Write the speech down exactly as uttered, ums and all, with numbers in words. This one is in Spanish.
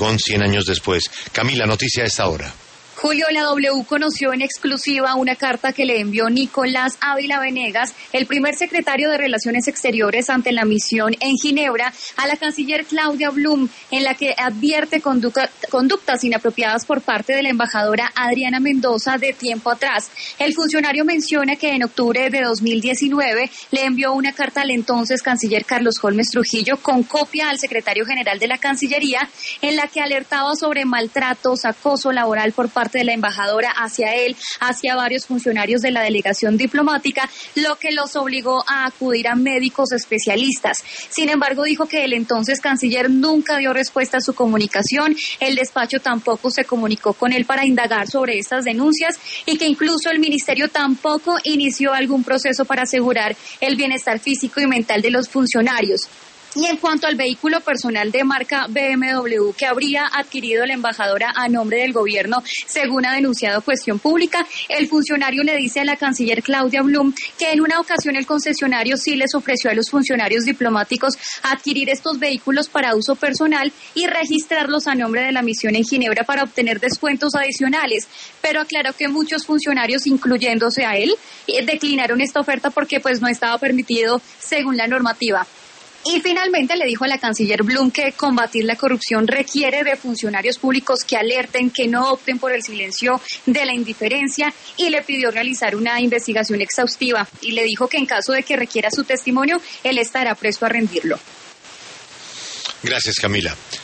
con Cien años después. Camila, noticia a esta hora. Julio, la W conoció en exclusiva una carta que le envió Nicolás Ávila Venegas, el primer secretario de Relaciones Exteriores ante la misión en Ginebra, a la canciller Claudia Blum, en la que advierte conducta, conductas inapropiadas por parte de la embajadora Adriana Mendoza de tiempo atrás. El funcionario menciona que en octubre de dos mil diecinueve le envió una carta al entonces canciller Carlos Holmes Trujillo con copia al secretario general de la Cancillería, en la que alertaba sobre maltratos, acoso laboral por parte de la embajadora hacia él, hacia varios funcionarios de la delegación diplomática, lo que los obligó a acudir a médicos especialistas. Sin embargo, dijo que el entonces canciller nunca dio respuesta a su comunicación, el despacho tampoco se comunicó con él para indagar sobre estas denuncias y que incluso el ministerio tampoco inició algún proceso para asegurar el bienestar físico y mental de los funcionarios. Y en cuanto al vehículo personal de marca B M W que habría adquirido la embajadora a nombre del gobierno, según ha denunciado Cuestión Pública, el funcionario le dice a la canciller Claudia Blum que en una ocasión el concesionario sí les ofreció a los funcionarios diplomáticos adquirir estos vehículos para uso personal y registrarlos a nombre de la misión en Ginebra para obtener descuentos adicionales, pero aclaró que muchos funcionarios, incluyéndose a él, declinaron esta oferta porque pues no estaba permitido según la normativa. Y finalmente le dijo a la canciller Blum que combatir la corrupción requiere de funcionarios públicos que alerten, que no opten por el silencio de la indiferencia y le pidió realizar una investigación exhaustiva y le dijo que en caso de que requiera su testimonio, él estará presto a rendirlo. Gracias, Camila.